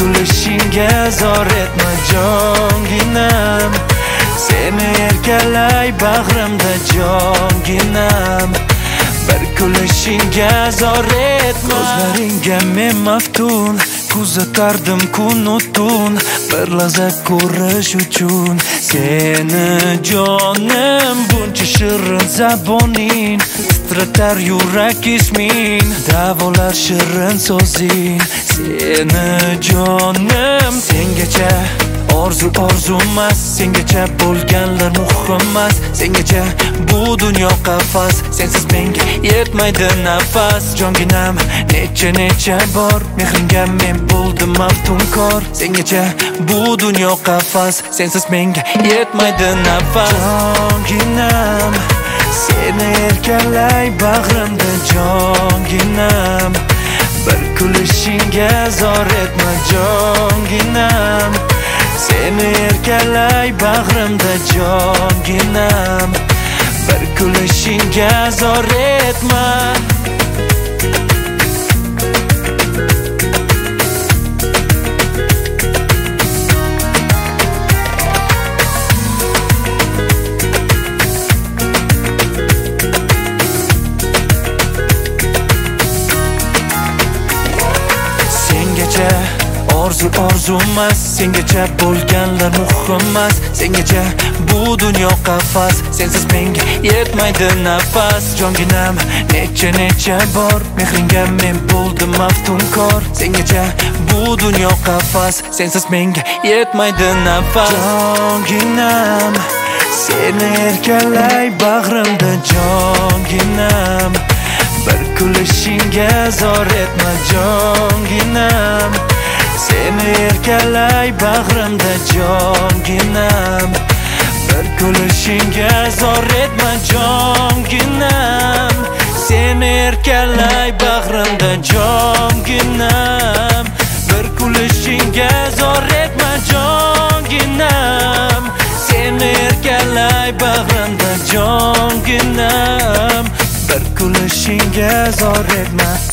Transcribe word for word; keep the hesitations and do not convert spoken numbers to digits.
kulishingga zor etma jonginam. Seni erkalay bag'rimda jonginam. Bir kulishingga zor etma. Ko'zlaringga men maftun, kuzatardim kun-u tun, bir lahza ko'rish uchun seni jonim. Buncha shirin zaboning titratar yurak ismin, davolar shirin so'zing seni jonim. Sengacha orzu orzumas, sengacha bo'lganlar muhimmas, sengacha bu dunyo qafas, sensiz menga yetmaydi nafas jonginam. Necha necha bor mehringga men bo'ldim maftunkor, sengacha bu dunyo qafas, sensiz menga yetmaydi nafas jonginam. Seni erkalay bag'rimda jonginam. Bir kulishingga zor etma jonginam. Seni erkalay bag'rimda jonginam. Bir kulishingga zor etma. Orzu orzumas, sengacha bo'lganlar muhimmas, sengacha bu dunyo qafas, sensiz menga yetmaydi nafas jonginam. Necha necha bor mehringga men bo'ldim maftunkor, sengacha bu dunyo qafas, sensiz menga yetmaydi nafas jonginam. Seni erkalay bag'rimda jonginam. Bir kulishingga zor etma jonginam. Seni erkalay bag'rimda jonginam. Bir kulishingga zor etma jonginam. Seni erkalay bag'rimda jonginam. Bir kulishingga zor etma jonginam. Seni erkalay bag'rimda jonginam. Bir kulishingga zor etma.